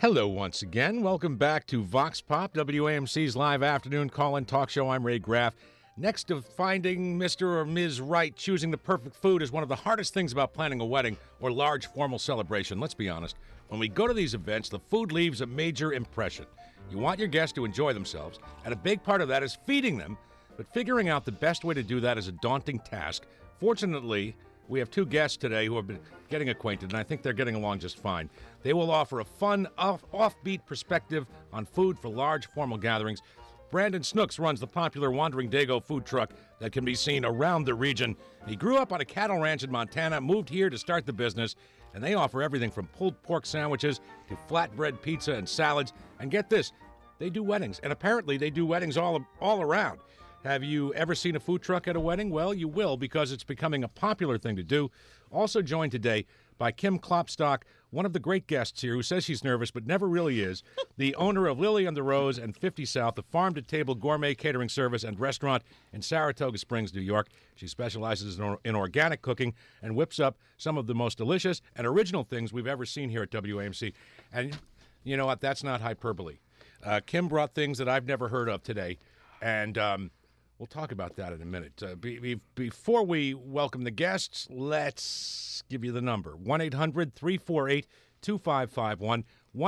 Hello once again. Welcome back to Vox Pop, WAMC's live afternoon call-in talk show. I'm Ray Graff. Next to finding Mr. or Ms. Right, choosing the perfect food is one of the hardest things about planning a wedding or large formal celebration. Let's be honest. When we go to these events, the food leaves a major impression. You want your guests to enjoy themselves, and a big part of that is feeding them. But figuring out the best way to do that is a daunting task. Fortunately, we have two guests today who have been getting acquainted, and I think they're getting along just fine. They will offer a fun, offbeat perspective on food for large formal gatherings. Brandon Snooks runs the popular Wandering Dago food truck that can be seen around the region. He grew up on a cattle ranch in Montana, moved here to start the business, and they offer everything from pulled pork sandwiches to flatbread pizza and salads. And get this, they do weddings, and apparently they do weddings all around. Have you ever seen a food truck at a wedding? Well, you will, because it's becoming a popular thing to do. Also joined today by Kim Klopstock, one of the great guests here who says she's nervous but never really is, the owner of Lily on the Rose and 50 South, a farm-to-table gourmet catering service and restaurant in Saratoga Springs, New York. She specializes in organic cooking and whips up some of the most delicious and original things we've ever seen here at WAMC. And you know what? That's not hyperbole. Kim brought things that I've never heard of today, and we'll talk about that in a minute. Before we welcome the guests, let's give you the number. 1-800-348-2551.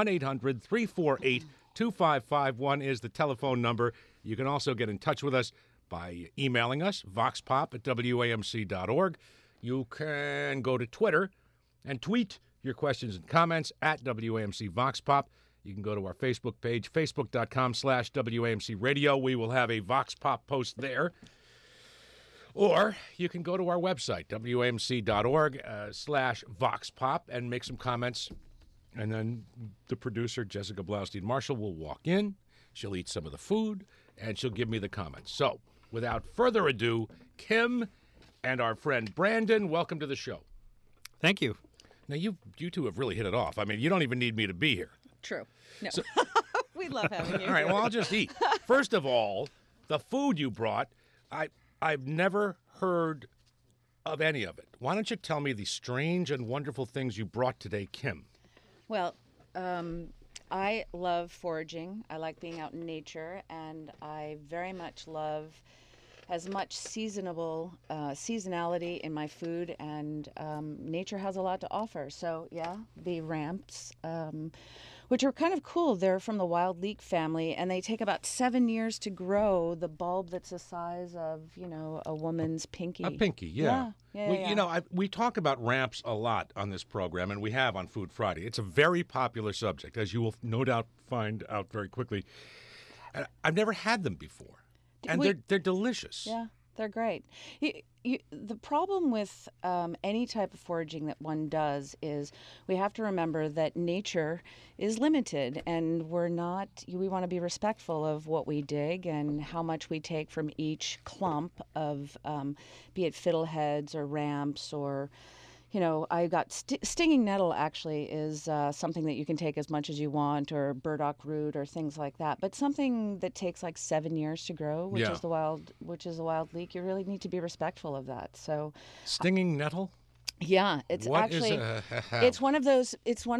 1-800-348-2551 is the telephone number. You can also get in touch with us by emailing us, voxpop@wamc.org. You can go to Twitter and tweet your questions and comments at WAMC VoxPop. You can go to our Facebook page, facebook.com/WAMC Radio. We will have a Vox Pop post there. Or you can go to our website, WAMC.org/VoxPop, and make some comments. And then the producer, Jessica Blaustein-Marshall, will walk in. She'll eat some of the food, and she'll give me the comments. So, without further ado, Kim and our friend Brandon, welcome to the show. Thank you. Now, you two have really hit it off. I mean, you don't even need me to be here. True. No. So, we love having you. All right, well, I'll just eat. First of all, the food you brought, I've never heard of any of it. Why don't you tell me the strange and wonderful things you brought today, Kim? Well, I love foraging. I like being out in nature, and I very much love as much seasonality in my food, and nature has a lot to offer. So, yeah, the ramps, which are kind of cool. They're from the wild leek family, and they take about 7 years to grow the bulb that's the size of, a woman's pinky. A pinky, yeah. We talk about ramps a lot on this program, and we have on Food Friday. It's a very popular subject, as you will no doubt find out very quickly. I've never had them before, and they're delicious. Yeah, they're great. The problem with any type of foraging that one does is we have to remember that nature is limited, and we want to be respectful of what we dig and how much we take from each clump of, be it fiddleheads or ramps or, I got stinging nettle actually is something that you can take as much as you want, or burdock root or things like that. But something that takes like 7 years to grow, which is the wild leek, you really need to be respectful of that. So, stinging nettle. Yeah, it's one of those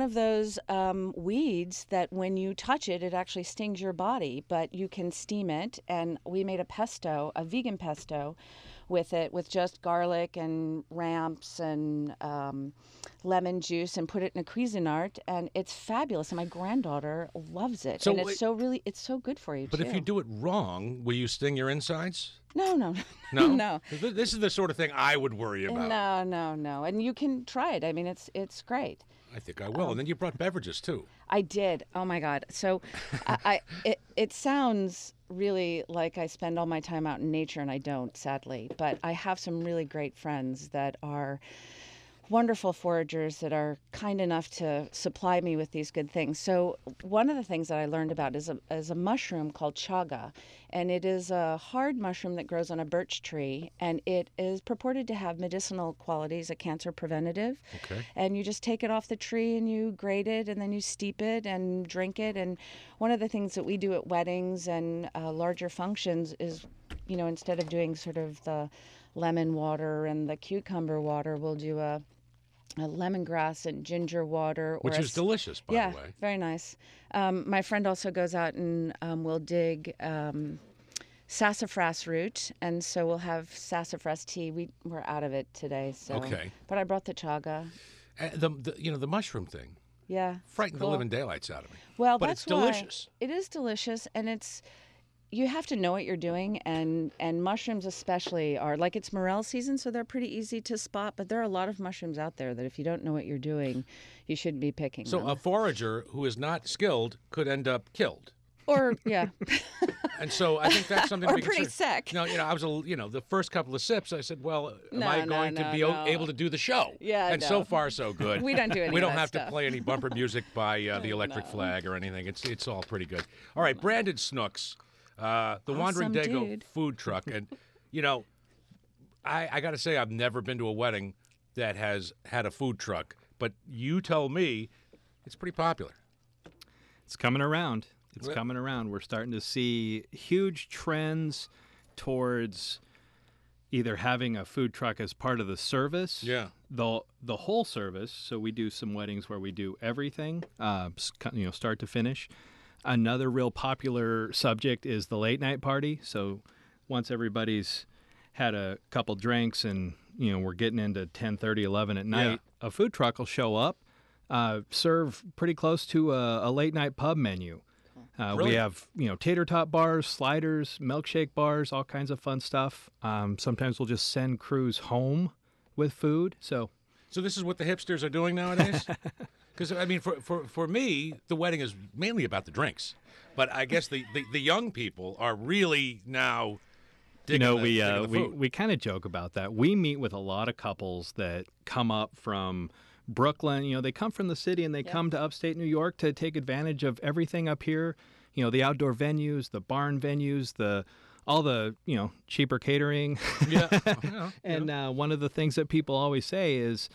weeds that when you touch it, it actually stings your body. But you can steam it, and we made a vegan pesto with it, with just garlic and ramps and lemon juice, and put it in a Cuisinart, and it's fabulous. And my granddaughter loves it, and it's so good for you. But if you do it wrong, will you sting your insides? No. No. This is the sort of thing I would worry about. No. And you can try it. I mean, it's great. I think I will. And then you brought beverages too. I did. Oh my God. So, it sounds really like I spend all my time out in nature, and I don't, sadly. But I have some really great friends that are wonderful foragers that are kind enough to supply me with these good things. So one of the things that I learned about is a mushroom called chaga, and it is a hard mushroom that grows on a birch tree, and it is purported to have medicinal qualities, a cancer preventative. Okay. And you just take it off the tree and you grate it, and then you steep it and drink it. And one of the things that we do at weddings and larger functions is, instead of doing sort of the lemon water and the cucumber water, we'll do a lemongrass and ginger water. Or Which is delicious, by yeah, the way. very nice. My friend also goes out and will dig sassafras root, and so we'll have sassafras tea. We're out of it today, so. Okay. But I brought the chaga. The mushroom thing Yeah. frightened cool. the living daylights out of me. Well, But that's it's delicious. Why it is delicious, and you have to know what you're doing, and mushrooms especially are like it's morel season, so they're pretty easy to spot. But there are a lot of mushrooms out there that if you don't know what you're doing, you shouldn't be picking So them. a forager who is not skilled could end up killed. Or yeah, And so I think that's something to or be pretty considered. sick. No, I was the first couple of sips, I said, well, am No, I no, going to no, be no. able to do the show? Yeah, And no. so far, so good. We don't do any We of don't that have stuff. to play any bumper music by the Electric No. Flag or anything. It's all pretty good. All right, Brandon Snooks, the Wandering Awesome Dago dude. food truck. And, I got to say, I've never been to a wedding that has had a food truck. But you tell me it's pretty popular. It's coming around. It's Yeah. coming around. We're starting to see huge trends towards either having a food truck as part of the service, Yeah. the whole service. So we do some weddings where we do everything, start to finish. Another real popular subject is the late night party. So once everybody's had a couple drinks and we're getting into 10:30, 11 at night, a food truck will show up, serve pretty close to a late night pub menu. We Brilliant. have, tater tot bars, sliders, milkshake bars, all kinds of fun stuff. Sometimes we'll just send crews home with food. So this is what the hipsters are doing nowadays? Because, I mean, for me, the wedding is mainly about the drinks. But I guess the young people are really now digging the food. we kind of joke about that. We meet with a lot of couples that come up from Brooklyn. They come from the city and they come to upstate New York to take advantage of everything up here. The outdoor venues, the barn venues, all the cheaper catering. Yeah. And one of the things that people always say is,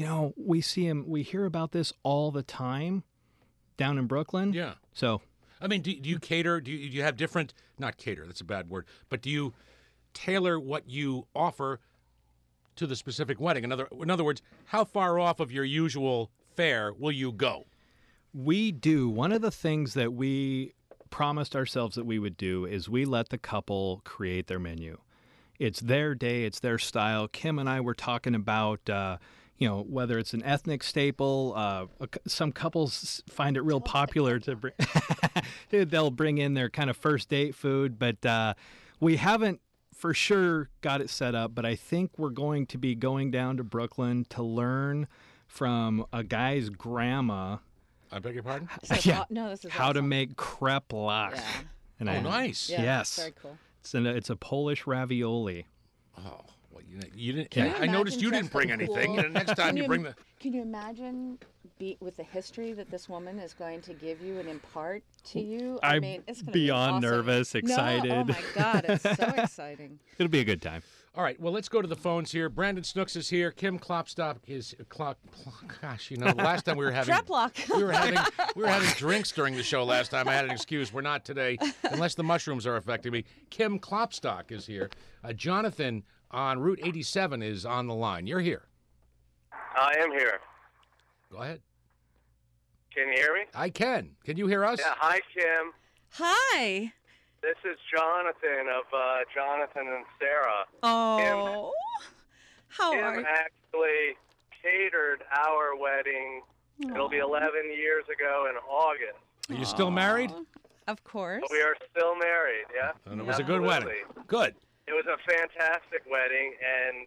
we hear about this all the time down in Brooklyn. Yeah. So I mean, do you cater? Do you have different? Not cater. That's a bad word. But do you tailor what you offer to the specific wedding? In other words, how far off of your usual fare will you go? we do. One of the things that we promised ourselves that we would do is we let the couple create their menu. It's their day. It's their style. Kim and I were talking about, whether it's an ethnic staple. Some couples find it real popular to bring. They'll bring in their kind of first date food, but we haven't for sure got it set up. But I think we're going to be going down to Brooklyn to learn from a guy's grandma. I beg your pardon? Yeah. No, this is How to awesome. make crepe lach. Yeah. And Oh, nice. Yeah, Yes. Very cool. It's a Polish ravioli. Oh, well, you didn't. Can you I noticed imagine you didn't just bring the anything. cool- And the next time you bring the. Can you imagine with the history that this woman is going to give you and impart to you? I'm mean, it's going to beyond be awesome. nervous, excited. No, oh my God, it's so exciting. It'll be a good time. All right, well, let's go to the phones here. Brandon Snooks is here. Kim Klopstock is gosh, last time we were having Treplock. we were having drinks during the show last time. I had an excuse. We're not today, unless the mushrooms are affecting me. Kim Klopstock is here. Jonathan on Route 87 is on the line. You're here. I am here. Go ahead. Can you hear me? I can. Can you hear us? Yeah. Hi, Kim. Hi. This is Jonathan of Jonathan and Sarah. Oh. How are Kim you? actually catered our wedding. It'll be 11 years ago in August. Are you still married? Of course. But we are still married, yeah? And it was a good wedding. Absolutely. Good. It was a fantastic wedding, and,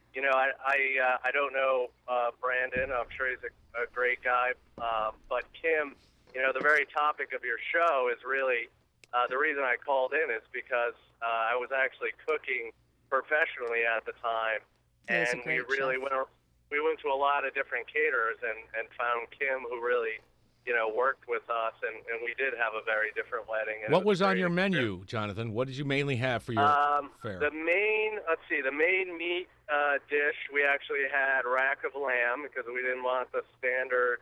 I don't know Brandon. I'm sure he's a great guy. But Kim, the very topic of your show is really the reason I called in is because I was actually cooking professionally at the time, He is a and we great really chef. went to a lot of different caterers and found Kim, who really worked with us, and we did have a very different wedding. And it What was a on great your experience. menu, Jonathan? What did you mainly have for your fare? The main meat dish, we actually had rack of lamb because we didn't want the standard,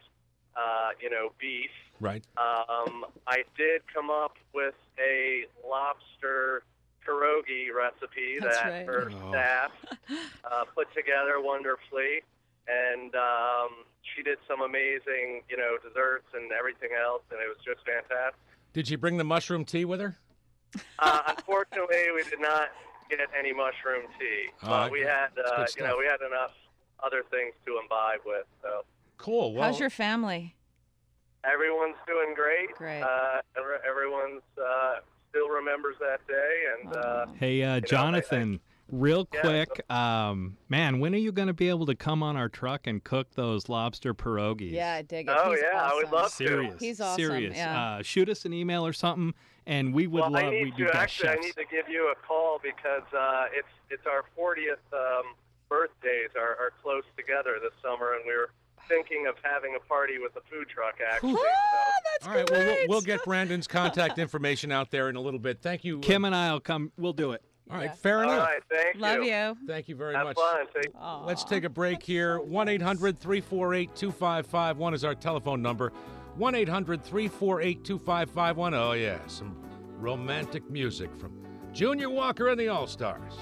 beef. Right. I did come up with a lobster pierogi recipe That's that right. her Oh. staff put together wonderfully. and she did some amazing, desserts and everything else, and it was just fantastic. Did she bring the mushroom tea with her? Unfortunately, we did not get any mushroom tea, but we had, we had enough other things to imbibe with. So cool. Well, How's your family? everyone's doing great. Great. Everyone's still remembers that day, and Hey, Jonathan, real quick, man, when are you going to be able to come on our truck and cook those lobster pierogies? Yeah, I dig it. oh He's yeah, I would awesome. love Serious. to. He's awesome, Serious. yeah. Shoot us an email or something, and we would Well, love. I We need do to best actually. I chefs. need to give you a call because it's our 40th birthdays are close together this summer, and we were thinking of having a party with a food truck. Actually, so. That's all right. Well, great. we'll get Brandon's contact information out there in a little bit. Thank you. Kim and I will come. We'll do it. All right. Yeah. Fair All enough. right, thank Love you. Thank you very Have much. fun. Take Let's take a break here. 1-800-348-2551 is our telephone number. 1-800-348-2551. Oh, yeah, some romantic music from Junior Walker and the All-Stars.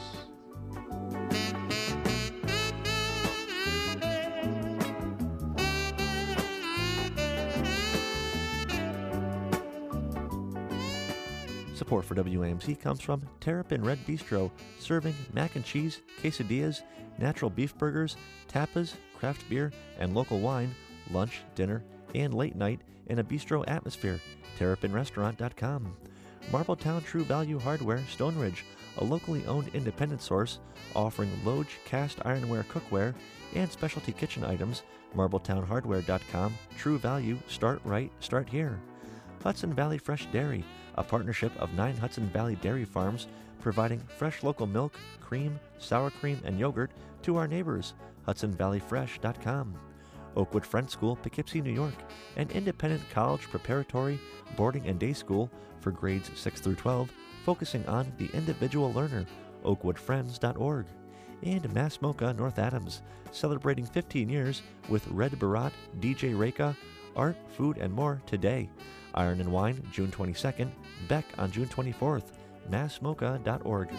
Support for WAMC comes from Terrapin Red Bistro, serving mac and cheese, quesadillas, natural beef burgers, tapas, craft beer, and local wine, lunch, dinner, and late night in a bistro atmosphere. TerrapinRestaurant.com. Marbletown True Value Hardware, Stone Ridge, a locally owned independent source offering Loge cast ironware cookware and specialty kitchen items. Marbletownhardware.com. True Value, start right, start here. Hudson Valley Fresh Dairy, a partnership of 9 Hudson Valley dairy farms, providing fresh local milk, cream, sour cream, and yogurt to our neighbors. HudsonValleyFresh.com. Oakwood Friend School, Poughkeepsie, New York, an independent college preparatory, boarding, and day school for grades 6 through 12, focusing on the individual learner. OakwoodFriends.org. And Mass Mocha North Adams, celebrating 15 years with Red Barat, DJ Reka, art, food, and more today. Iron and Wine, June 22nd. Beck on June 24th. MassMocha.org.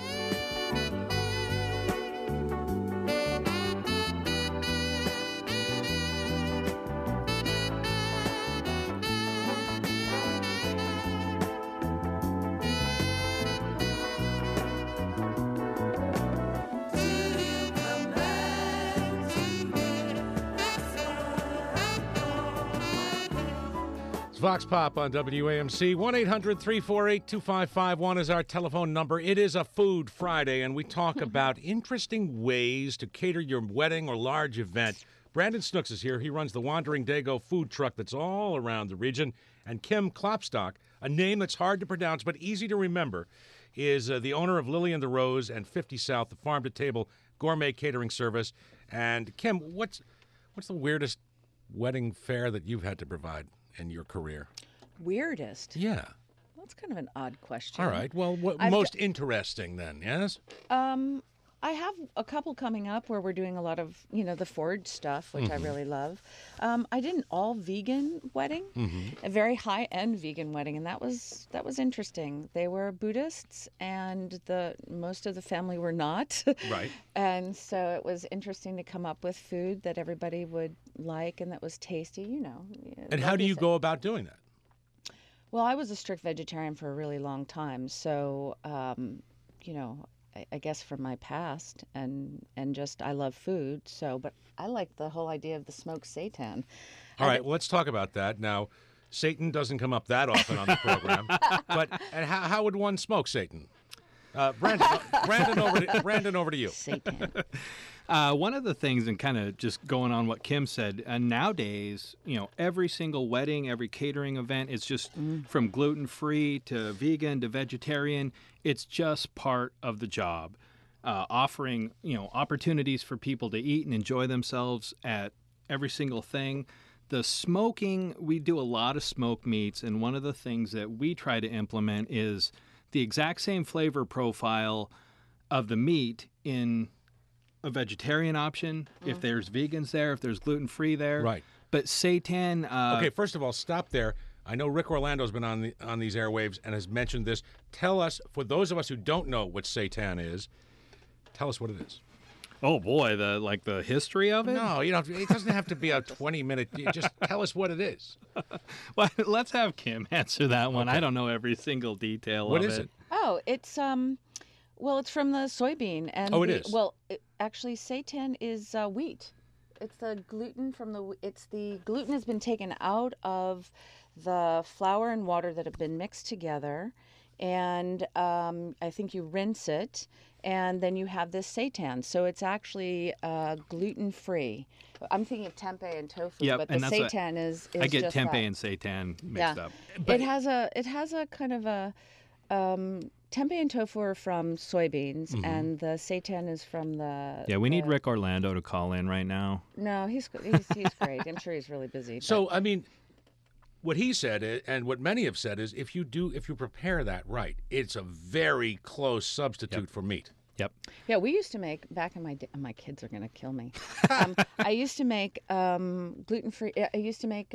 Vox Pop on WAMC. 1-800-348-2551 is our telephone number. It is a Food Friday, and we talk about interesting ways to cater your wedding or large event. Brandon Snooks is here. He runs the Wandering Dago food truck that's all around the region. And Kim Klopstock, a name that's hard to pronounce but easy to remember, is the owner of Lily and the Rose and 50 South, the farm-to-table gourmet catering service. And Kim, what's the weirdest wedding fare that you've had to provide in your career? Weirdest? Yeah. That's kind of an odd question. All right. Well, most interesting then, yes? I have a couple coming up where we're doing a lot of, the forage stuff, which I really love. I did an all-vegan wedding, a very high-end vegan wedding, and that was interesting. They were Buddhists, and most of the family were not. Right. And so it was interesting to come up with food that everybody would like and that was tasty, And how do you go about doing that? Well, I was a strict vegetarian for a really long time, so I guess from my past and just I love food. So, but I like the whole idea of the smoked seitan. All right, well, let's talk about that now. Satan doesn't come up that often on the program, but and how would one smoke Satan? Brandon, over to you. Seitan. One of the things, and kind of just going on what Kim said, nowadays, every single wedding, every catering event, it's just from gluten-free to vegan to vegetarian. It's just part of the job. Offering, opportunities for people to eat and enjoy themselves at every single thing. The smoking, we do a lot of smoked meats, and one of the things that we try to implement is the exact same flavor profile of the meat in a vegetarian option, if there's vegans there, if there's gluten-free there. Right. But seitan... okay, first of all, stop there. I know Rick Orlando's been on these airwaves and has mentioned this. Tell us, for those of us who don't know what seitan is, tell us what it is. Oh boy, the history of it. No, you know, it doesn't have to be a 20-minute. Just tell us what it is. Well, let's have Kim answer that one. Okay. I don't know every single detail What of is it. it? Oh, it's well, it's from the soybean, and Oh, it is? Well, actually, seitan is wheat. It's the gluten from the. It's the gluten has been taken out of the flour and water that have been mixed together, and I think you rinse it, and then you have this seitan. So it's actually gluten-free. I'm thinking of tempeh and tofu, Yep, but the and that's what- seitan is I get just tempeh that. and seitan mixed Yeah. up. It has a kind of a tempeh and tofu are from soybeans, and the seitan is from the. Yeah, we need the- Rick Orlando to call in right now. No, he's great. I'm sure he's really busy. but- So, I mean, what he said and what many have said is if you prepare that right, it's a very close substitute for meat. Yep. yeah, we used to make back in my day. My kids are gonna kill me. I used to make gluten-free. I used to make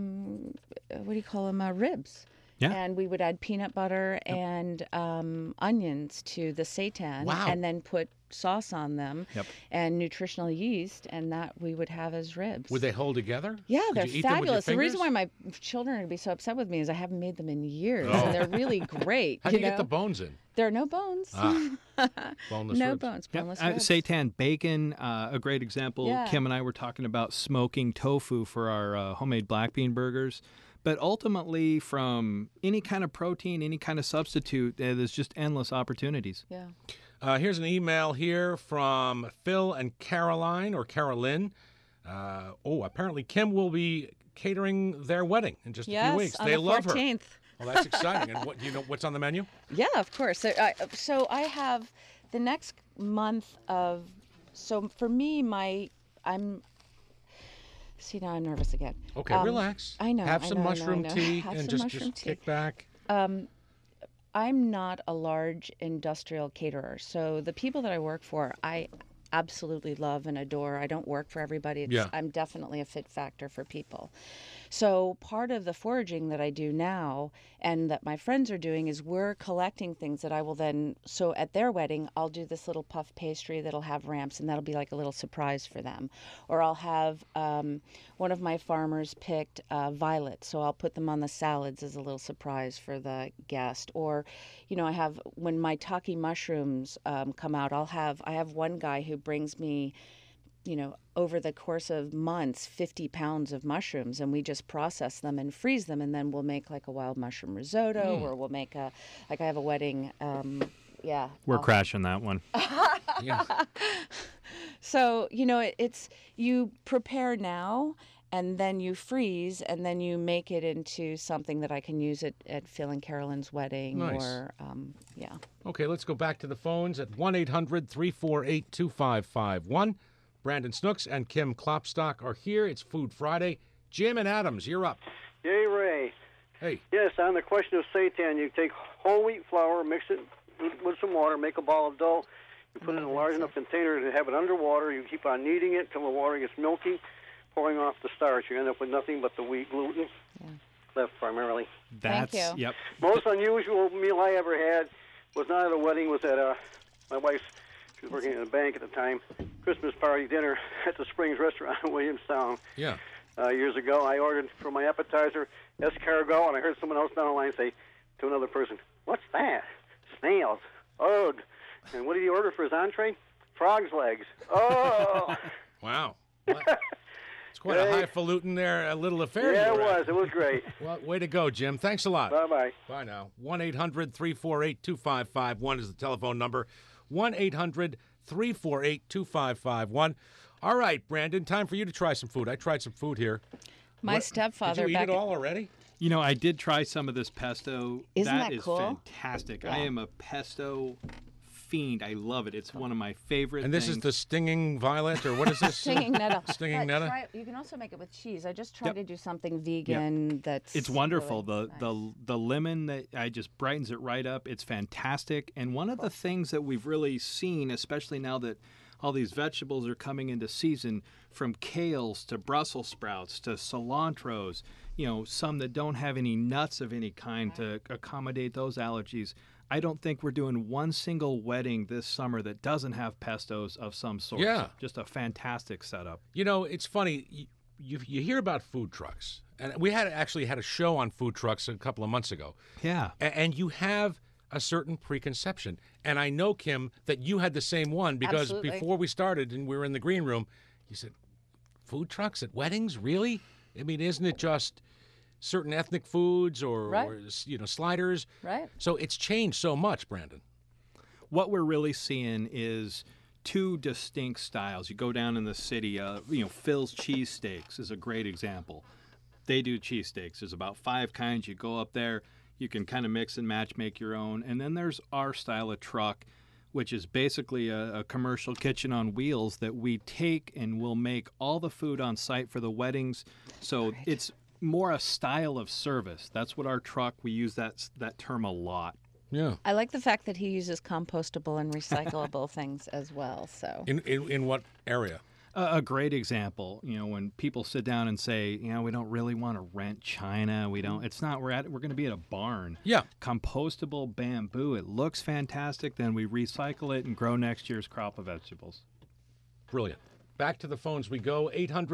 what do you call them? Ribs. Yeah. And we would add peanut butter and onions to the seitan, Wow. and then put sauce on them Yep. and nutritional yeast, and that we would have as ribs. Would they hold together? Yeah, Could they're you eat them with your fabulous. The reason fingers? why my children would be so upset with me is I haven't made them in years, Oh. and they're really great. How do you know? get the bones in? There are no bones. Boneless no ribs. bones. Yep. Boneless ribs. Seitan bacon, a great example. Yeah. Kim and I were talking about smoking tofu for our homemade black bean burgers. But ultimately, from any kind of protein, any kind of substitute, there's just endless opportunities. Yeah. Here's an email here from Phil and Caroline or Carolyn. Apparently Kim will be catering their wedding in just a few weeks. on They the love 14th. her. Well, that's exciting. And what do you know? What's on the menu? Yeah, of course. So I have the next month of. So for me, See, now I'm nervous again. Okay, relax. I know. Have I some know, I know, mushroom I know. tea Have and some just mushroom tea. kick back. I'm not a large industrial caterer. So the people that I work for, I absolutely love and adore. I don't work for everybody. Yeah. I'm definitely a fit factor for people. So part of the foraging that I do now and that my friends are doing is we're collecting things that I will then, so at their wedding, I'll do this little puff pastry that'll have ramps, and that'll be like a little surprise for them. Or I'll have one of my farmers picked violets, so I'll put them on the salads as a little surprise for the guest. Or, you know, I have, when my taki mushrooms come out, I have one guy who brings me, you know, over the course of months, 50 pounds of mushrooms, and we just process them and freeze them, and then we'll make like a wild mushroom risotto, or we'll make I have a wedding, We're crashing that one. Yeah. So, you know, it's you prepare now, and then you freeze, and then you make it into something that I can use at Phil and Carolyn's wedding. Nice. Or, Okay, let's go back to the phones at 1-800-348-2551. Brandon Snooks and Kim Klopstock are here. It's Food Friday. Jim and Adams, you're up. Yay, Ray. Hey. Yes, on the question of seitan, you take whole wheat flour, mix it with some water, make a ball of dough. You put it in a large enough container to have it underwater. You keep on kneading it till the water gets milky, pouring off the starch. You end up with nothing but the wheat gluten left primarily. That's, you. Yep. Most unusual meal I ever had was not at a wedding, was at my wife's, she was working in a bank at the time, Christmas party dinner at the Springs Restaurant in Williamstown. Yeah. Years ago, I ordered for my appetizer escargot, and I heard someone else down the line say to another person, "What's that?" "Snails." "Ugh." "And what did he order for his entree?" "Frog's legs." "Oh." Wow. Well, it's quite a highfalutin there, a little affair. Yeah, you it were at. was. It was great. Well, way to go, Jim. Thanks a lot. Bye-bye. Bye now. 1-800-348-2551 is the telephone number. 1-800-348-2551. All right, Brandon, time for you to try some food. I tried some food here. my What- stepfather Did you eat back it all already? You know, I did try some of this pesto. Isn't that is cool? fantastic. I am a pesto fiend. I love it. It's one of my favorite And this things. is the stinging violet, or what is this? Stinging nettle. Stinging But nettle? try- you can also make it with cheese. I just tried Yep. to do something vegan that's It's wonderful. really The nice. the lemon that I just brightens it right up. It's fantastic. And one of the things that we've really seen, especially now that all these vegetables are coming into season, from kales to Brussels sprouts to cilantros, some that don't have any nuts of any kind to accommodate those allergies. I don't think we're doing one single wedding this summer that doesn't have pestos of some sort. Yeah. So just a fantastic setup. It's funny. You hear about food trucks, and we actually had a show on food trucks a couple of months ago. Yeah. And you have a certain preconception. And I know, Kim, that you had the same one because Absolutely. before we started and we were in the green room, you said, food trucks at weddings? Really? I mean, isn't it just certain ethnic foods or sliders? Right. So it's changed so much, Brandon. What we're really seeing is two distinct styles. You go down in the city, Phil's Cheesesteaks is a great example. They do cheesesteaks. There's about 5 kinds. You go up there, you can kind of mix and match, make your own. And then there's our style of truck, which is basically a commercial kitchen on wheels that we take and we'll make all the food on site for the weddings. So it's more a style of service. That's what our truck, we use that term a lot. Yeah. I like the fact that he uses compostable and recyclable things as well. So In what area? A great example, when people sit down and say, we don't really want to rent china. We don't. It's not. We're going to be at a barn. Yeah. Compostable bamboo. It looks fantastic. Then we recycle it and grow next year's crop of vegetables. Brilliant. Back to the phones we go.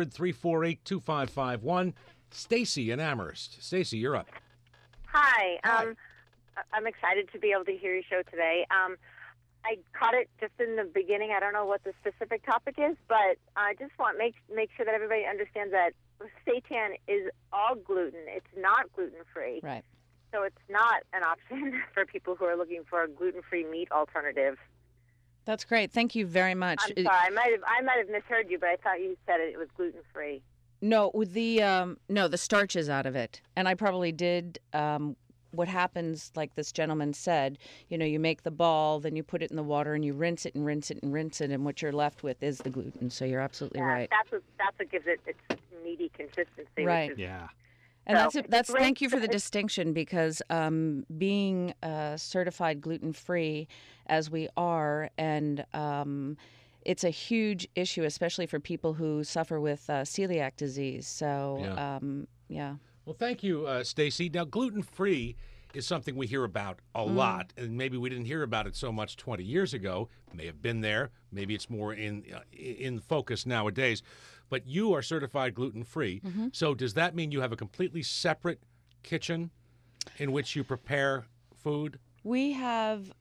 800-348-2551. Stacy in Amherst. Stacy, you're up. Hi. Hi. I'm excited to be able to hear your show today. I caught it just in the beginning. I don't know what the specific topic is, but I just want to make sure that everybody understands that seitan is all gluten. It's not gluten-free. right. So it's not an option for people who are looking for a gluten-free meat alternative. That's great. Thank you very much. I'm sorry. I might have misheard you, but I thought you said it was gluten-free. No, with the starch is out of it, and I probably did. What happens, like this gentleman said, you make the ball, then you put it in the water, and you rinse it and rinse it and rinse it, and what you're left with is the gluten. So you're absolutely right. That's what gives it its meaty consistency. Right. Which is, Yeah. And So, that's great. thank you for the distinction, because being certified gluten-free as we are, and it's a huge issue, especially for people who suffer with celiac disease. So, yeah. Well, thank you, Stacy. Now, gluten-free is something we hear about a lot, and maybe we didn't hear about it so much 20 years ago. May have been there. Maybe it's more in focus nowadays. But you are certified gluten-free. So does that mean you have a completely separate kitchen in which you prepare food? We have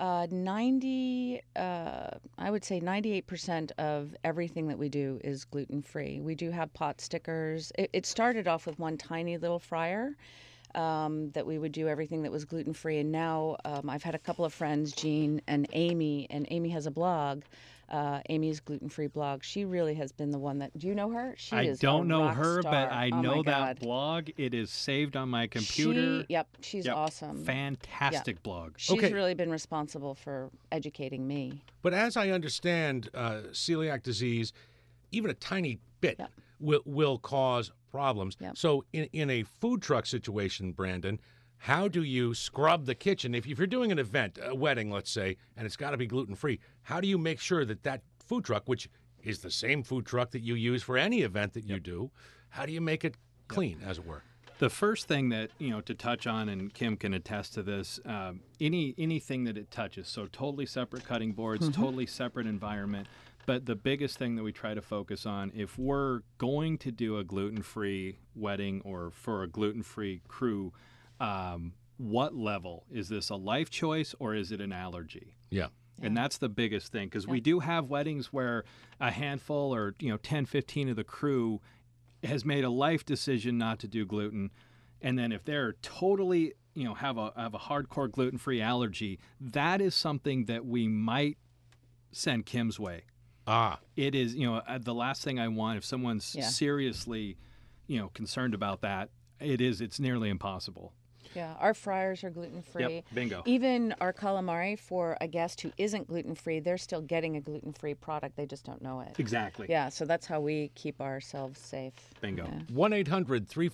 98% of everything that we do is gluten-free. We do have pot stickers. It started off with one tiny little fryer that we would do everything that was gluten-free. And now I've had a couple of friends, Jean and Amy has a blog, Amy's Gluten-Free blog. She really has been the one that, do you know her? She I is don't a know rock her, star. but I Oh know my that God. blog. It is saved on my computer. She's awesome. Fantastic blog. She's Okay. really been responsible for educating me. But as I understand, celiac disease, even a tiny bit Yep. will cause problems. Yep. So in a food truck situation, Brandon, how do you scrub the kitchen? If you're doing an event, a wedding, let's say, and it's got to be gluten-free, how do you make sure that food truck, which is the same food truck that you use for any event that you do, how do you make it clean, as it were? The first thing that, to touch on, and Kim can attest to this, anything that it touches, so totally separate cutting boards, totally separate environment. But the biggest thing that we try to focus on, if we're going to do a gluten-free wedding or for a gluten-free crew, what level? Is this a life choice or is it an allergy? Yeah. And that's the biggest thing, because we do have weddings where a handful or 10, 15 of the crew has made a life decision not to do gluten. And then if they're totally, have a hardcore gluten-free allergy, that is something that we might send Kim's way. Ah. It is, the last thing I want, if someone's seriously, concerned about that, it's nearly impossible. Yeah, our fryers are gluten-free. Yep, bingo. Even our calamari, for a guest who isn't gluten-free, they're still getting a gluten-free product. They just don't know it. Exactly. Yeah, so that's how we keep ourselves safe. Bingo. Yeah.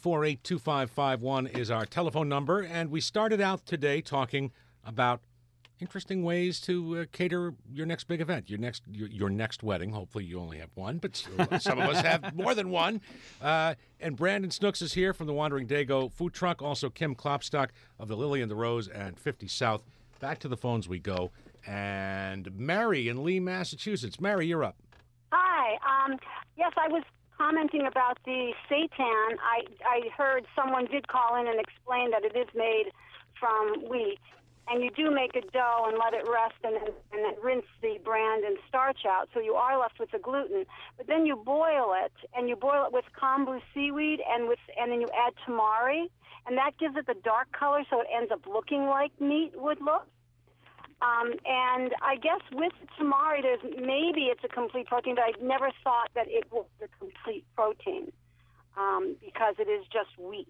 1-800-348-2551 is our telephone number, and we started out today talking about interesting ways to cater your next big event, your next wedding. Hopefully, you only have one, but some of us have more than one. And Brandon Snooks is here from the Wandering Dago Food Truck. Also, Kim Klopstock of the Lily and the Rose and 50 South. Back to the phones we go. And Mary in Lee, Massachusetts. Mary, you're up. Hi. Yes, I was commenting about the seitan. I heard someone did call in and explain that it is made from wheat. And you do make a dough and let it rest and then rinse the bran and starch out, so you are left with the gluten. But then you boil it, and you boil it with kombu seaweed and then you add tamari, and that gives it the dark color, so it ends up looking like meat would look. And I guess with tamari, maybe it's a complete protein, but I never thought that it was a complete protein because it is just wheat.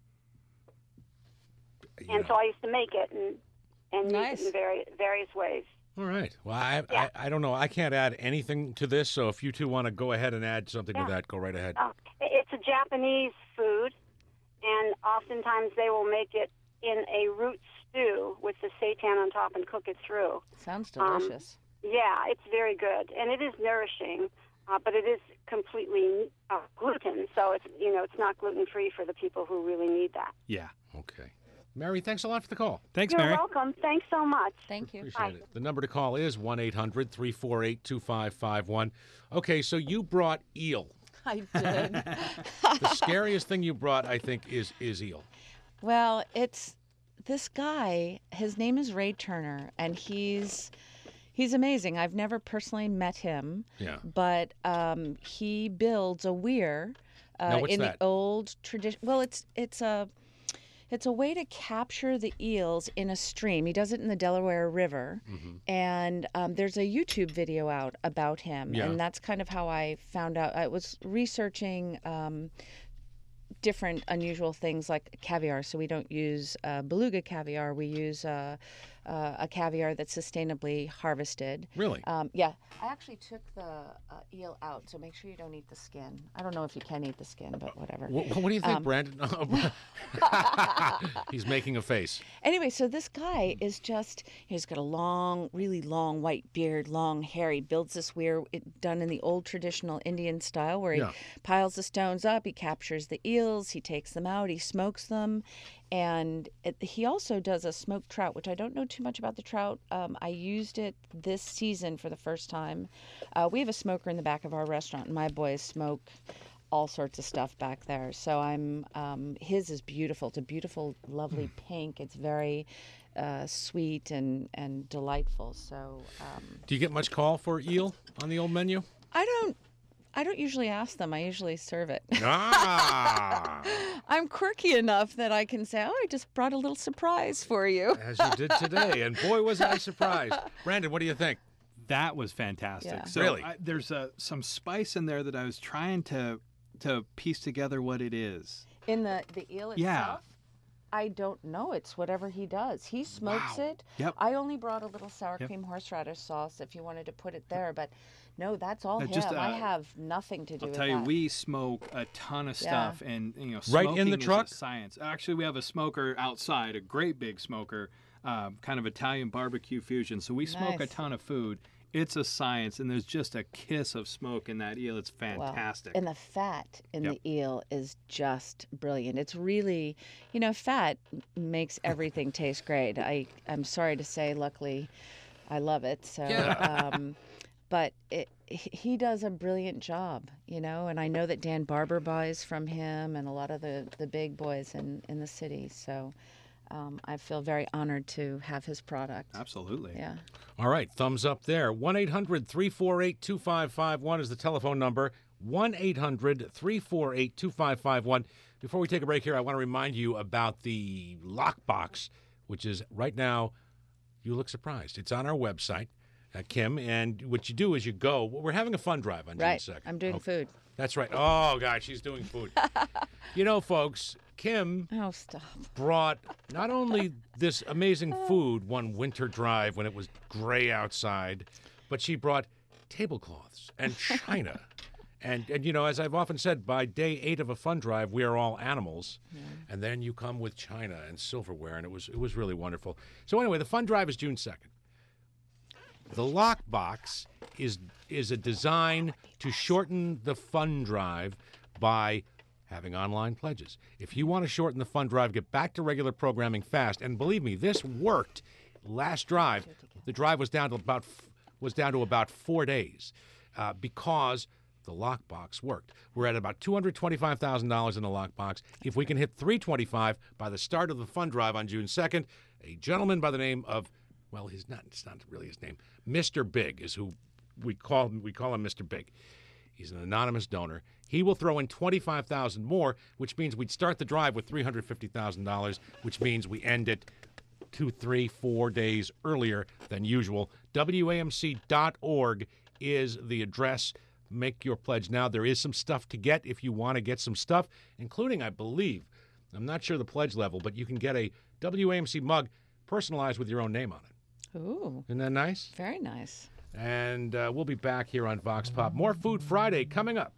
Yeah. And so I used to make it and Nice. use it in various ways. All right. Well, I don't know. I can't add anything to this, so if you two want to go ahead and add something to that, go right ahead. It's a Japanese food, and oftentimes they will make it in a root stew with the seitan on top and cook it through. Sounds delicious. Yeah, it's very good, and it is nourishing, but it is completely gluten, so it's not gluten-free for the people who really need that. Yeah. Okay. Mary, thanks a lot for the call. Thanks, You're Mary. welcome. Thanks so much. Thank you. Appreciate it. The number to call is 1-800-348-2551. Okay, so you brought eel. I did. The scariest thing you brought, I think, is eel. Well, it's this guy. His name is Ray Turner, and he's amazing. I've never personally met him. Yeah. But he builds a weir Now, what's in that? the old tradition. Well, it's a way to capture the eels in a stream. He does it in the Delaware River, and there's a YouTube video out about him, Yeah. and that's kind of how I found out. I was researching different unusual things like caviar. So we don't use beluga caviar. We use a caviar that's sustainably harvested. Really? Yeah. I actually took the eel out, so make sure you don't eat the skin. I don't know if you can eat the skin, but whatever. What do you think, Brandon? He's making a face. Anyway, so this guy is he's got a long, really long white beard, long hair. He builds this weir done in the old traditional Indian style where he piles the stones up, he captures the eels, he takes them out, he smokes them. And he also does a smoked trout, which I don't know too much about the trout. I used it this season for the first time. We have a smoker in the back of our restaurant, and my boys smoke all sorts of stuff back there. So his is beautiful. It's a beautiful, lovely pink. It's very sweet and delightful. So, do you get much call for eel on the old menu? I don't usually ask them. I usually serve it. Ah, I'm quirky enough that I can say, "Oh, I just brought a little surprise for you." as you did today, and boy, was I surprised. Brandon, what do you think? That was fantastic. Yeah. So Really? there's some spice in there that I was trying to piece together what it is. In the eel itself? Yeah. I don't know. It's whatever he does. He smokes it. Yep. I only brought a little sour cream horseradish sauce if you wanted to put it there, but no, that's all him. Just, I have nothing to do I'll with tell you, that. we smoke a ton of stuff, and Right in smoking the is truck? a science. Actually, we have a smoker outside, a great big smoker, kind of Italian barbecue fusion. So we smoke a Nice. ton of food. It's a science, and there's just a kiss of smoke in that eel. It's Well, fantastic. and the fat in Yep. the eel is just brilliant. It's really, fat makes everything taste great. I'm sorry to say, luckily, I love it. So, but he does a brilliant job, and I know that Dan Barber buys from him and a lot of the big boys in the city. So I feel very honored to have his product. Absolutely. Yeah. All right, thumbs up there. 1-800-348-2551 is the telephone number. 1-800-348-2551. Before we take a break here, I want to remind you about the lockbox, which is right now, you look surprised. It's on our website, Kim, and what you do is you go. We're having a fun drive on June 2nd. I'm doing food. That's right. Oh, God, she's doing food. Folks, Kim Oh, stop. brought not only this amazing food one winter drive when it was gray outside, but she brought tablecloths and china And you know, as I've often said, by day 8 of a fun drive, we are all animals. And then you come with china and silverware, and it was really wonderful. So anyway, the fun drive is June 2nd. The lockbox is a design to shorten the fun drive by having online pledges. If you want to shorten the fun drive, get back to regular programming fast, and believe me, this worked. Last drive, the drive was down to about 4 days because the lockbox worked. We're at about $225,000 in the lockbox. If we can hit $325 by the start of the fun drive on June 2nd, a gentleman by the name of, well, it's not really his name, Mr. Big is who we call him Mr. Big. He's an anonymous donor. He will throw in $25,000 more, which means we'd start the drive with $350,000, which means we end it 2, 3, 4 days earlier than usual. WAMC.org is the address. Make your pledge now. There is some stuff to get if you want to get some stuff, including, I believe, I'm not sure the pledge level, but you can get a WAMC mug personalized with your own name on it. Ooh. Isn't that nice? Very nice. And we'll be back here on Vox Pop. More Food Friday coming up.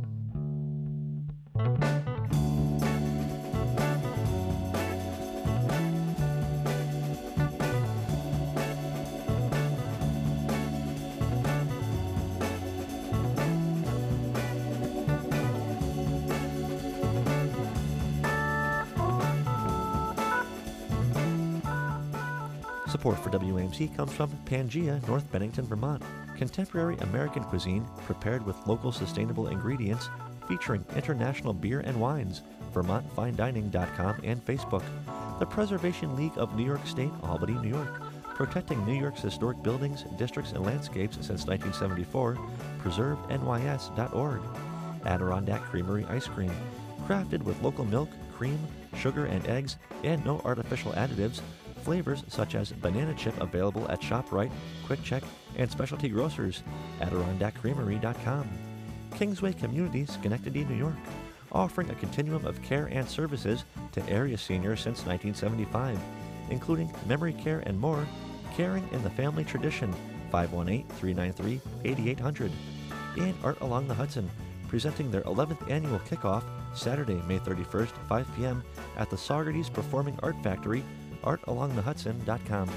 Support for WAMC comes from Pangea, North Bennington, Vermont. Contemporary American cuisine prepared with local sustainable ingredients, featuring international beer and wines. VermontFineDining.com and Facebook. The Preservation League of New York State, Albany, New York. Protecting New York's historic buildings, districts, and landscapes since 1974. PreserveNYS.org. Adirondack Creamery Ice Cream. Crafted with local milk, cream, sugar, and eggs, and no artificial additives. Flavors such as banana chip available at ShopRite, Quick Check, and specialty grocers. AdirondackCreamery.com. Kingsway Community, Schenectady, New York. Offering a continuum of care and services to area seniors since 1975, including memory care and more. Caring in the Family Tradition, 518-393-8800. And Art Along the Hudson, presenting their 11th annual kickoff Saturday, May 31st, 5 p.m. at the Saugerties Performing Art Factory, artalongthehudson.com.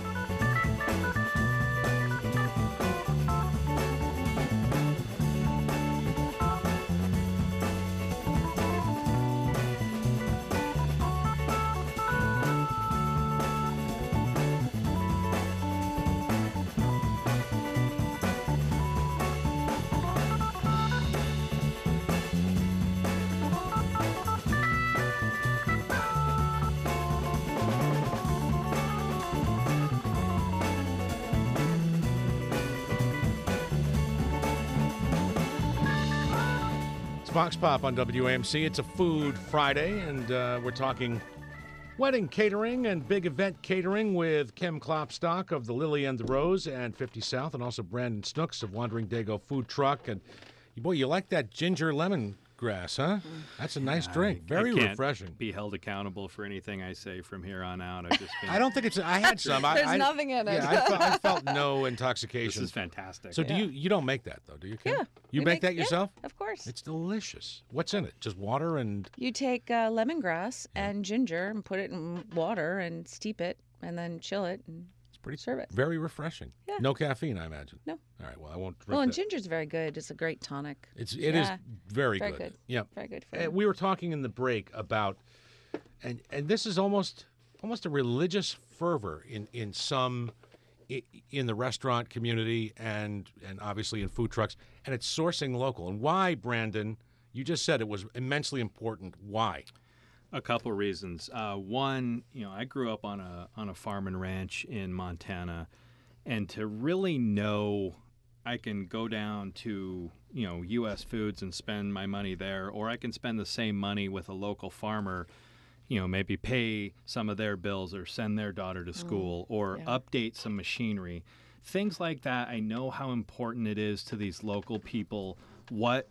Vox Pop on WAMC. It's a Food Friday, and we're talking wedding catering and big event catering with Kim Klopstock of the Lily and the Rose and 50 South, and also Brandon Snooks of Wandering Dago Food Truck. And boy, you like that ginger lemongrass, huh? That's a nice drink. Very refreshing. Be held accountable for anything I say from here on out. I've just been... I don't think it's. I had some. There's nothing in it. Yeah, I felt no intoxication. This is fantastic. So you don't make that though, do you, Kim? Yeah. You make that yourself? Yeah, of course. It's delicious. What's in it? Just water and... You take lemongrass and ginger and put it in water and steep it and then chill it and serve it. Very refreshing. Yeah. No caffeine, I imagine. No. All right, well, I won't drink Well, and that. ginger's very good. It's a great tonic. It is very good. Yeah. Very good for you. We were talking in the break about, and this is almost a religious fervor in some... in the restaurant community and obviously in food trucks, and it's sourcing local. And why, Brandon? You just said it was immensely important. Why? A couple reasons. One, I grew up on a farm and ranch in Montana, and to really know I can go down to U.S. Foods and spend my money there, or I can spend the same money with a local farmer. Maybe pay some of their bills or send their daughter to school or update some machinery. Things like that, I know how important it is to these local people what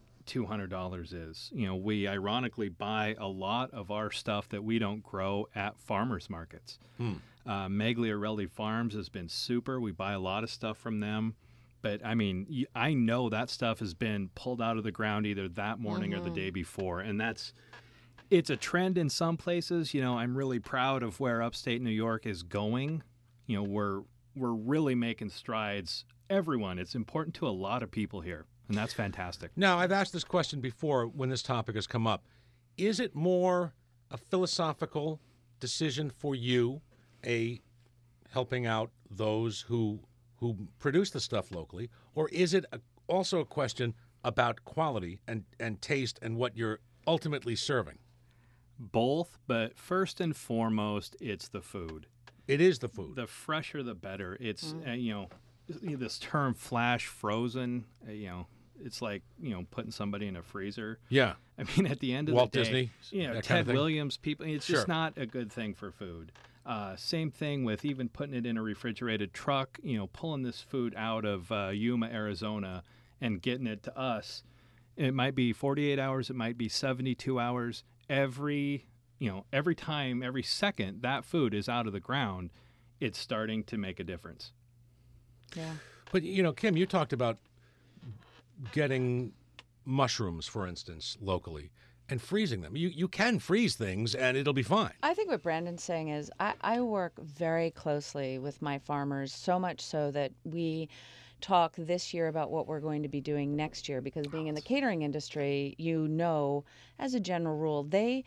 $200 is. We ironically buy a lot of our stuff that we don't grow at farmers markets. Magliarelli Farms has been super. We buy a lot of stuff from them. But I mean, I know that stuff has been pulled out of the ground either that morning or the day before, and it's a trend in some places. You know, I'm really proud of where upstate New York is going. You know, we're really making strides. Everyone, it's important to a lot of people here, and that's fantastic. Now, I've asked this question before when this topic has come up. Is it more a philosophical decision for you, helping out those who produce the stuff locally, or is it also a question about quality and taste and what you're ultimately serving? Both, but first and foremost, it's the food. It is the food. The fresher, the better. It's, this term flash frozen, it's like, putting somebody in a freezer. Yeah. I mean, at the end of Walt the day, Disney, that kind Ted of thing. Williams, people, it's Sure. just not a good thing for food. Same thing with even putting it in a refrigerated truck, pulling this food out of Yuma, Arizona, and getting it to us. It might be 48 hours, it might be 72 hours. Every time, every second that food is out of the ground, it's starting to make a difference. Yeah. But, Kim, you talked about getting mushrooms, for instance, locally and freezing them. You can freeze things and it'll be fine. I think what Brandon's saying is I work very closely with my farmers, so much so that we talk this year about what we're going to be doing next year, because being in the catering industry, as a general rule,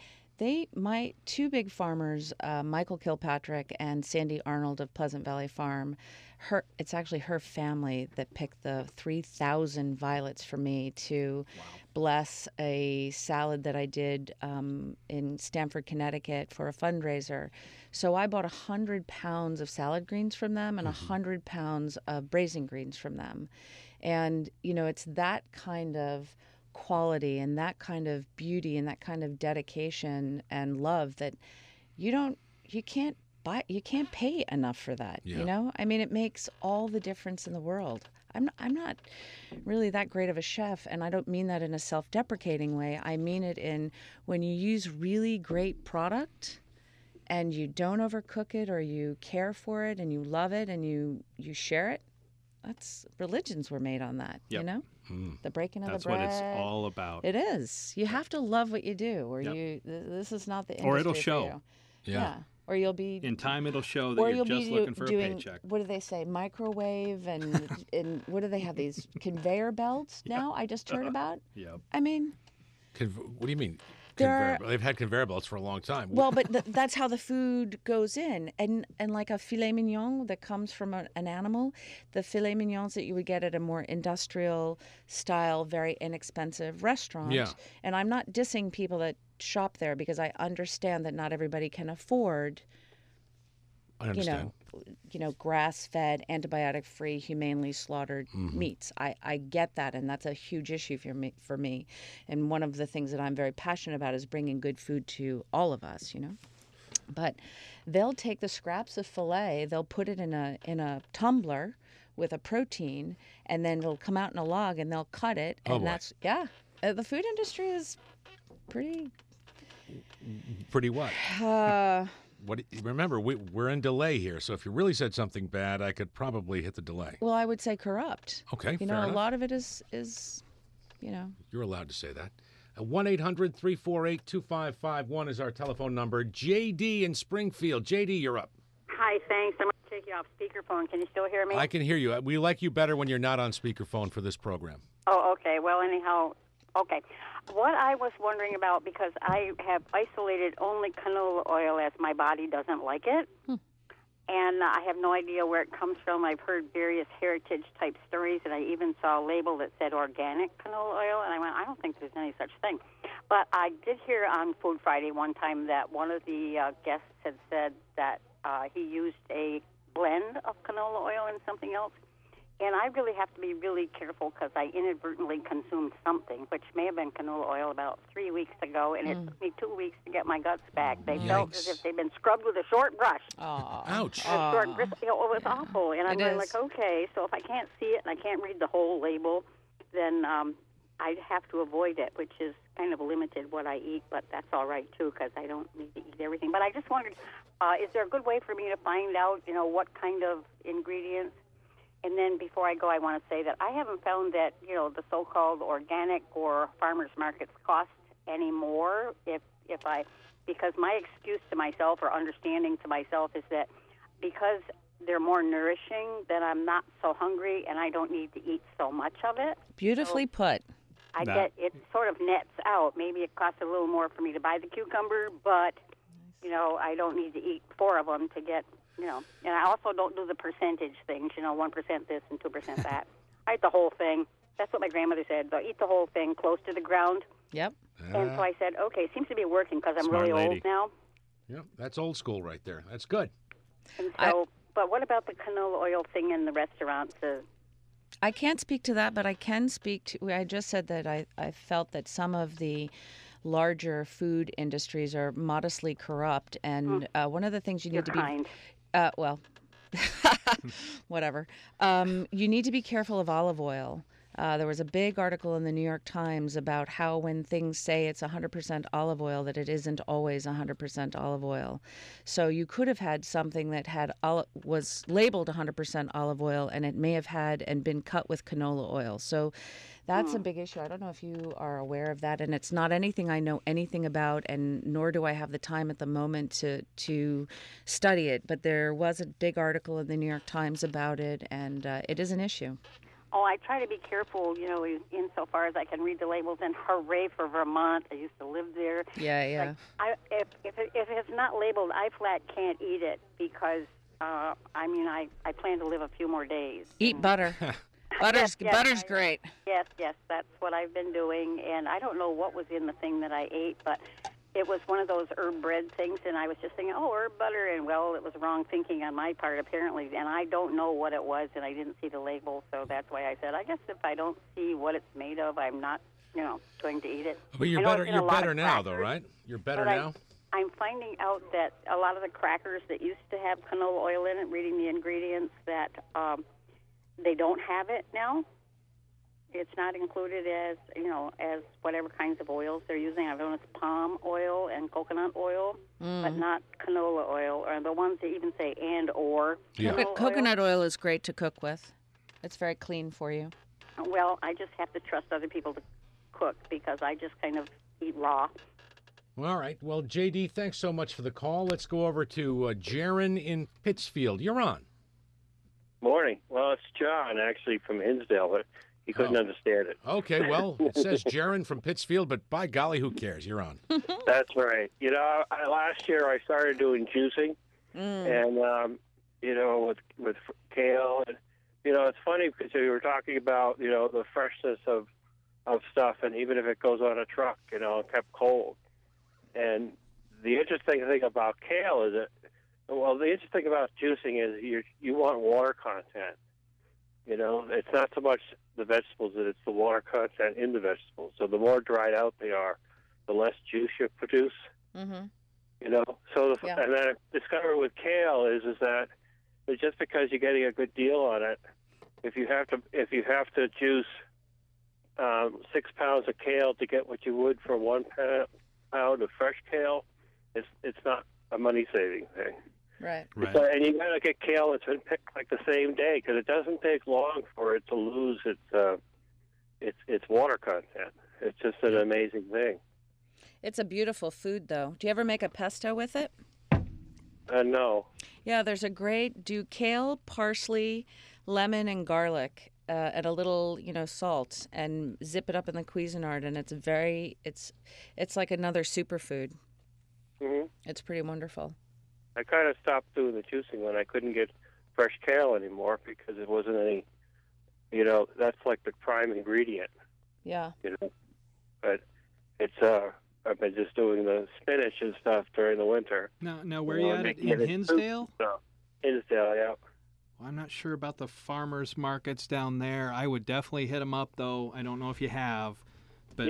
my two big farmers, Michael Kilpatrick and Sandy Arnold of Pleasant Valley Farm, it's actually her family that picked the 3,000 violets for me to bless a salad that I did in Stamford, Connecticut for a fundraiser. So I bought 100 pounds of salad greens from them and 100 pounds of braising greens from them. And, it's that kind of quality and that kind of beauty and that kind of dedication and love that you can't pay enough for that. Yeah. I mean, it makes all the difference in the world. I'm not really that great of a chef, and I don't mean that in a self-deprecating way. I mean it in when you use really great product and you don't overcook it, or you care for it and you love it and you share it. Religions were made on that, Yep. The breaking of That's the bread. what it's all about. It is. You have to love what you do, or this is not the industry Or it'll for show. you. Yeah. Or you'll be In time, it'll show or that you're you'll just be looking for a doing, paycheck. what do they say, microwave and what do they have, these conveyor belts now I just heard about? Yep. I mean, What do you mean? There They've had conveyor belts for a long time. well, but that's how the food goes in. And like a filet mignon that comes from an animal, the filet mignons that you would get at a more industrial style, very inexpensive restaurant. Yeah. And I'm not dissing people that shop there, because I understand that not everybody can afford, I understand. grass-fed, antibiotic-free, humanely slaughtered meats. I get that, and that's a huge issue for me. And one of the things that I'm very passionate about is bringing good food to all of us, But they'll take the scraps of filet, they'll put it in a tumbler with a protein, and then it'll come out in a log, and they'll cut it, and boy. that's the food industry is pretty. Pretty what? Remember, we're in delay here, so if you really said something bad, I could probably hit the delay. Well, I would say corrupt. Okay, fair a enough. lot of it is. You're allowed to say that. 1-800-348-2551 is our telephone number. JD in Springfield. JD, you're up. Hi, thanks. I'm going to take you off speakerphone. Can you still hear me? I can hear you. We like you better when you're not on speakerphone for this program. Oh, okay. Well, anyhow, okay. What I was wondering about, because I have isolated only canola oil as my body doesn't like it, and I have no idea where it comes from. I've heard various heritage-type stories, and I even saw a label that said organic canola oil, and I went, I don't think there's any such thing. But I did hear on Food Friday one time that one of the guests had said that he used a blend of canola oil and something else. And I really have to be really careful because I inadvertently consumed something, which may have been canola oil about 3 weeks ago, and it took me 2 weeks to get my guts back. They felt as if they'd been scrubbed with a short brush. Ouch. A short bristle. It was awful. And I'm It is. like, okay, so if I can't see it and I can't read the whole label, then I'd have to avoid it, which is kind of limited what I eat, but that's all right, too, because I don't need to eat everything. But I just wondered, is there a good way for me to find out, what kind of ingredients And then before I go, I want to say that I haven't found that, the so-called organic or farmers markets cost any more because my excuse to myself or understanding to myself is that because they're more nourishing, then I'm not so hungry and I don't need to eat so much of it. Beautifully put. I get it sort of nets out. Maybe it costs a little more for me to buy the cucumber, but, I don't need to eat 4 of them to get, and I also don't do the percentage things, 1% this and 2% that. I eat the whole thing. That's what my grandmother said. So eat the whole thing close to the ground. Yep. And so I said, okay, seems to be working because I'm Smart really lady. old now. Yep, that's old school right there. That's good. And so, but what about the canola oil thing in the restaurants? I can't speak to that, but I can speak to. I just said that I felt that some of the larger food industries are modestly corrupt, and one of the things you need to kind. be whatever. You need to be careful of olive oil. There was a big article in the New York Times about how when things say it's 100% olive oil, that it isn't always 100% olive oil. So you could have had something that was labeled 100% olive oil, and it may have had and been cut with canola oil. So that's a big issue. I don't know if you are aware of that, and it's not anything I know anything about, and nor do I have the time at the moment to study it. But there was a big article in the New York Times about it, and it is an issue. Oh, I try to be careful, insofar as I can read the labels. And hooray for Vermont! I used to live there. Yeah. If it's not labeled, I flat can't eat it because I plan to live a few more days. Eat butter. Butter's great. Yes, that's what I've been doing. And I don't know what was in the thing that I ate, but it was one of those herb bread things, and I was just thinking, herb butter, and well, it was wrong thinking on my part apparently, and I don't know what it was, and I didn't see the label, so that's why I said, I guess if I don't see what it's made of, I'm not, going to eat it. But you're better now, though, right? You're better now? I'm finding out that a lot of the crackers that used to have canola oil in it, reading the ingredients, that they don't have it now. It's not included as whatever kinds of oils they're using. I've known it's palm oil and coconut oil, but not canola oil, or the ones that even say and/or. Yeah. Coconut oil is great to cook with. It's very clean for you. Well, I just have to trust other people to cook because I just kind of eat raw. All right. Well, J.D., thanks so much for the call. Let's go over to Jaron in Pittsfield. You're on. Morning. Well, it's John, actually, from Hinsdale, but he couldn't understand it. Okay, well, it says Jaron from Pittsfield, but by golly, who cares? You're on. That's right. Last year I started doing juicing, and, with kale. And, it's funny because we were talking about, the freshness of stuff, and even if it goes on a truck, it kept cold. And the interesting thing about kale is the interesting about juicing is you want water content. It's not so much the vegetables, that it's the water content in the vegetables. So the more dried out they are, the less juice you produce. Mm-hmm. And then I discovered with kale is that just because you're getting a good deal on it, if you have to juice 6 pounds of kale to get what you would for 1 pound of fresh kale, it's not a money saving thing. Right. So, and you got to get kale that's been picked like the same day because it doesn't take long for it to lose its water content. It's just an amazing thing. It's a beautiful food, though. Do you ever make a pesto with it? No. Yeah, there's a great kale, parsley, lemon, and garlic, and a little, salt, and zip it up in the Cuisinart, and it's like another superfood. Mm-hmm. It's pretty wonderful. I kind of stopped doing the juicing when I couldn't get fresh kale anymore because it wasn't any, that's like the prime ingredient. Yeah. But it's, I've been just doing the spinach and stuff during the winter. Now where are you at in Hinsdale? Hinsdale, yeah. Well, I'm not sure about the farmers markets down there. I would definitely hit them up, though. I don't know if you have. But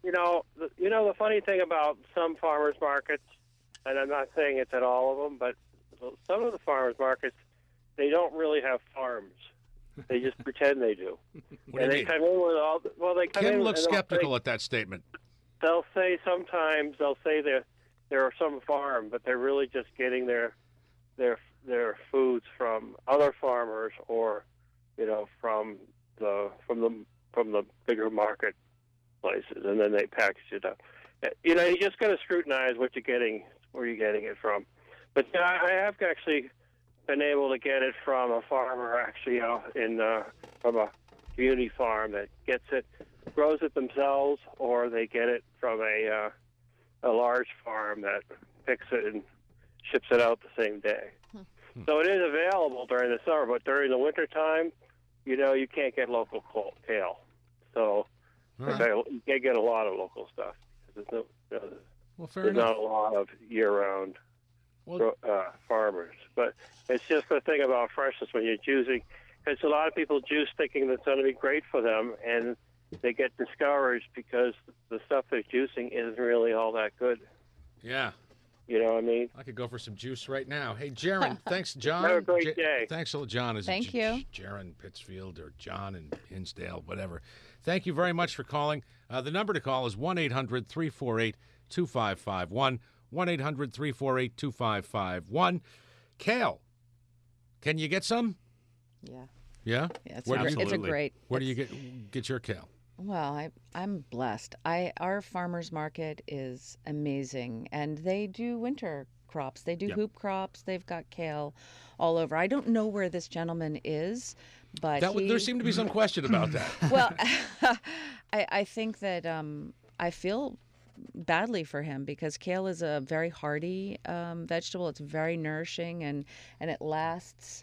the funny thing about some farmers markets, and I'm not saying it's at all of them, but some of the farmers markets, they don't really have farms. They just pretend they do. What do you mean? Come in with Kim looks skeptical at that statement. They'll say there are some farm, but they're really just getting their foods from other farmers or from the bigger market places, and then they package it up. You just got to scrutinize what you're getting, where you're getting it from. But I have actually been able to get it from a farmer, actually, from a community farm that gets it, grows it themselves, or they get it from a large farm that picks it and ships it out the same day. So it is available during the summer, but during the wintertime, you can't get local kale. So you can't get a lot of local stuff. There's not a lot of year-round farmers. But it's just the thing about freshness when you're juicing, because a lot of people juice thinking that's going to be great for them, and they get discouraged because the stuff they're juicing isn't really all that good. Yeah. You know what I mean? I could go for some juice right now. Hey, Jaron, thanks, John. Have a great day. Thanks, John. Is Thank you. Jaron Pittsfield or John in Hinsdale, whatever. Thank you very much for calling. The number to call is 1-800-348-2551, 1-800-348-2551. Kale, can you get some? Yeah. Yeah? Yeah, Where it's a great. Where do you get your kale? Well, I'm blessed. Our farmers market is amazing, and they do winter crops. They do hoop crops. They've got kale all over. I don't know where this gentleman is, but there seemed to be some question about that. Well, I think that I feel badly for him because kale is a very hardy vegetable. It's very nourishing, and it lasts.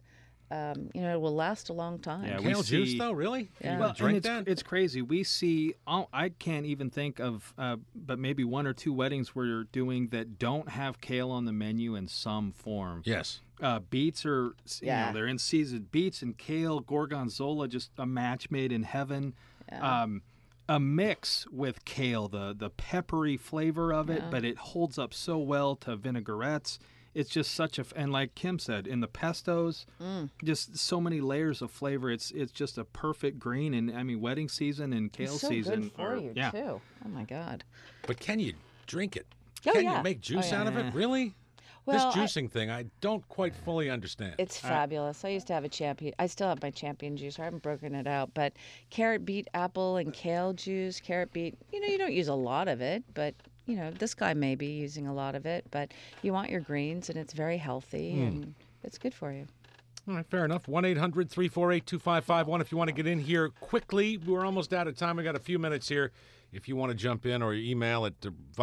It will last a long time. Yeah, Kale juice, though, really? Yeah. Well, drink and it's crazy. We see, I can't even think of, but maybe one or two weddings we're doing that don't have kale on the menu in some form. Yes. Beets are, they're in season. Beets and kale, gorgonzola, just a match made in heaven. Yeah. A mix with kale, the peppery flavor of it, but it holds up so well to vinaigrettes. It's just such and like Kim said, in the pestos, just so many layers of flavor. It's just a perfect green, and I mean wedding season and kale it's so season. Good for you too. Oh my God! But can you drink it? Oh, can yeah. you make juice out of it? Really? Well, this juicing thing, I don't quite fully understand. It's fabulous. I used to have a champion. I still have my champion juice. I haven't broken it out. But carrot, beet, apple, and kale juice. Carrot, beet. You don't use a lot of it, but this guy may be using a lot of it. But you want your greens, and it's very healthy, and it's good for you. All right, fair enough. 1-800-348-2551 if you want to get in here quickly. We're almost out of time. We got a few minutes here. If you want to jump in or email at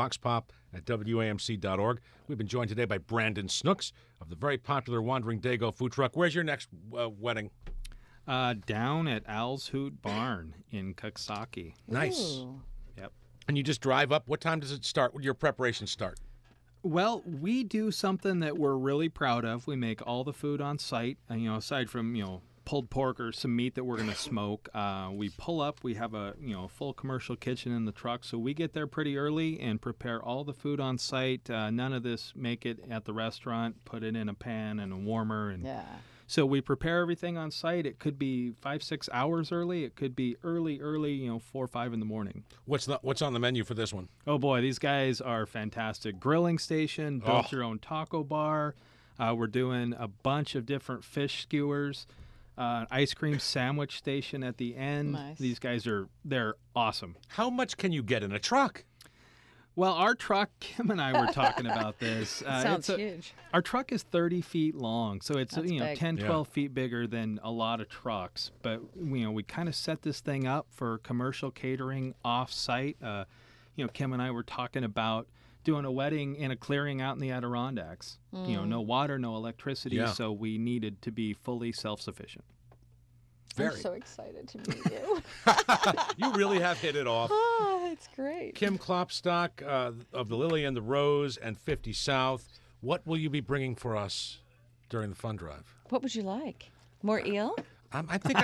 voxpop@wamc.org. We've been joined today by Brandon Snooks of the very popular Wandering Dago food truck. Where's your next wedding? Down at Al's Hoot Barn in Coxsackie. Nice. Ooh. Yep. And you just drive up. What time does it start? When your preparations start? Well, we do something that we're really proud of. We make all the food on site, and aside from pulled pork or some meat that we're going to smoke, we pull up. We have a full commercial kitchen in the truck, so we get there pretty early and prepare all the food on site. None of this make it at the restaurant, put it in a pan and a warmer, and so we prepare everything on site. It could be 5-6 hours early. It could be early, 4 or 5 in the morning. What's on the menu for this one? Oh boy, these guys are fantastic. Grilling station, built your own taco bar. We're doing a bunch of different fish skewers. Ice cream sandwich station at the end. Nice. These guys they're awesome. How much can you get in a truck? Well, our truck, Kim and I were talking about this. Sounds huge. Our truck is 30 feet long, so it's That's big. 10, 12 feet bigger than a lot of trucks. But we kind of set this thing up for commercial catering off-site. Kim and I were talking about doing a wedding in a clearing out in the Adirondacks. No water, no electricity, so we needed to be fully self-sufficient. I'm so excited to meet you. You really have hit it off. Oh, it's great. Kim Klopstock of the Lily and the Rose and 50 South. What will you be bringing for us during the fund drive? What would you like? More eel? I think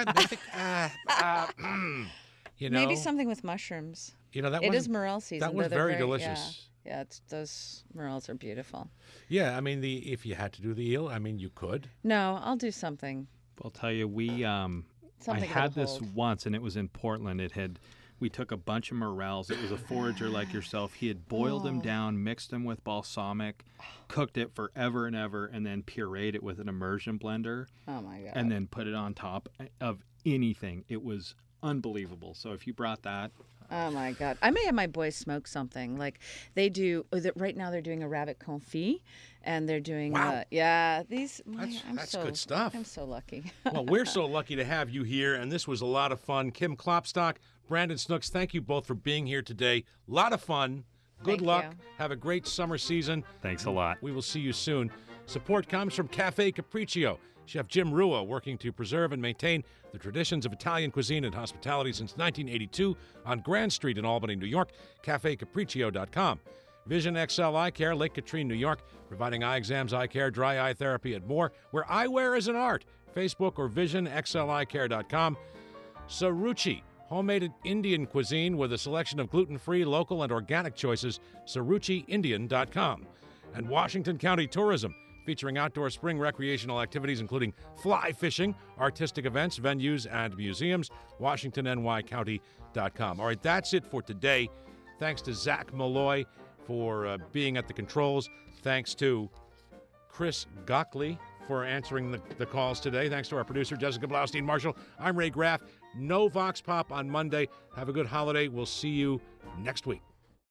maybe something with mushrooms. It is morel season. That was very delicious. Yeah, those morels are beautiful. Yeah, I mean, if you had to do the eel, I mean, you could. No, I'll do something. I'll tell you, I had this once, and it was in Portland. It had We took a bunch of morels. It was a forager like yourself. He had boiled them down, mixed them with balsamic, cooked it forever and ever, and then pureed it with an immersion blender. Oh, my God. And then put it on top of anything. It was unbelievable. So if you brought that... Oh, my God. I may have my boys smoke something. Like, they do, right now they're doing a rabbit confit, and they're doing, Wow. That's good stuff. I'm so lucky. Well, we're so lucky to have you here, and this was a lot of fun. Kim Klopstock, Brandon Snooks, thank you both for being here today. A lot of fun. Good Thank luck. you. Have a great summer season. Thanks a lot. We will see you soon. Support comes from Cafe Capriccio. Chef Jim Rua working to preserve and maintain the traditions of Italian cuisine and hospitality since 1982 on Grand Street in Albany, New York. CafeCapriccio.com. Vision XL Eye Care, Lake Katrine, New York, providing eye exams, eye care, dry eye therapy, and more. Where eyewear is an art. Facebook or VisionXLEyeCare.com. Saruchi, homemade Indian cuisine with a selection of gluten-free, local, and organic choices. SaruchiIndian.com. And Washington County Tourism, featuring outdoor spring recreational activities including fly fishing, artistic events, venues, and museums. WashingtonNYCounty.com. All right, that's it for today. Thanks to Zach Malloy for being at the controls. Thanks to Chris Gockley for answering the calls today. Thanks to our producer, Jessica Blaustein-Marshall. I'm Ray Graff. No Vox Pop on Monday. Have a good holiday. We'll see you next week.